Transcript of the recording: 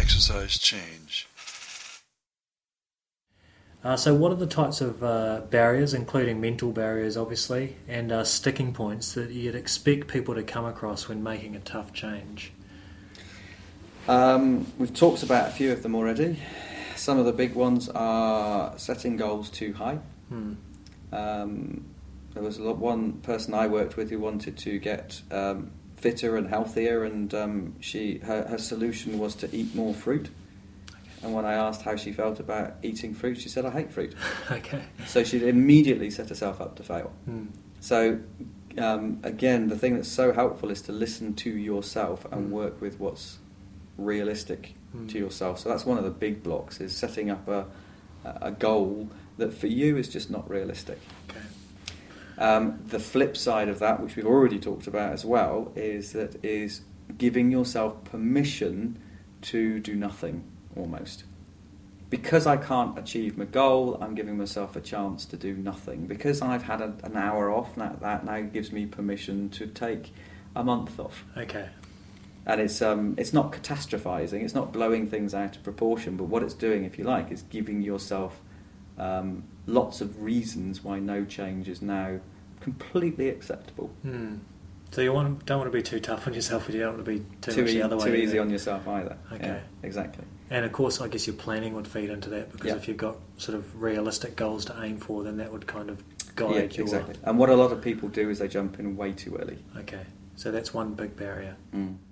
exercise change? So what are the types of barriers, including mental barriers obviously, and sticking points that you'd expect people to come across when making a tough change? We've talked about a few of them already. Some of the big ones are setting goals too high. There was one person I worked with who wanted to get fitter and healthier, and her solution was to eat more fruit. And when I asked how she felt about eating fruit, she said, "I hate fruit." Okay. So she'd immediately set herself up to fail. So again, the thing that's so helpful is to listen to yourself and work with what's realistic to yourself. So that's one of the big blocks, is setting up a goal that for you is just not realistic. Okay. The flip side of that, which we've already talked about as well, is giving yourself permission to do nothing, almost. Because I can't achieve my goal, I'm giving myself a chance to do nothing. Because I've had an hour off, that now gives me permission to take a month off. Okay. And it's not catastrophizing, it's not blowing things out of proportion, but what it's doing, if you like, is giving yourself lots of reasons why no change is now completely acceptable. So you don't want to be too tough on yourself, but you don't want to be too much the other way. Too easy on yourself either. Okay. Yeah, exactly. And of course, I guess your planning would feed into that, because if you've got sort of realistic goals to aim for, then that would kind of guide your... Exactly. And what a lot of people do is they jump in way too early. Okay. So that's one big barrier.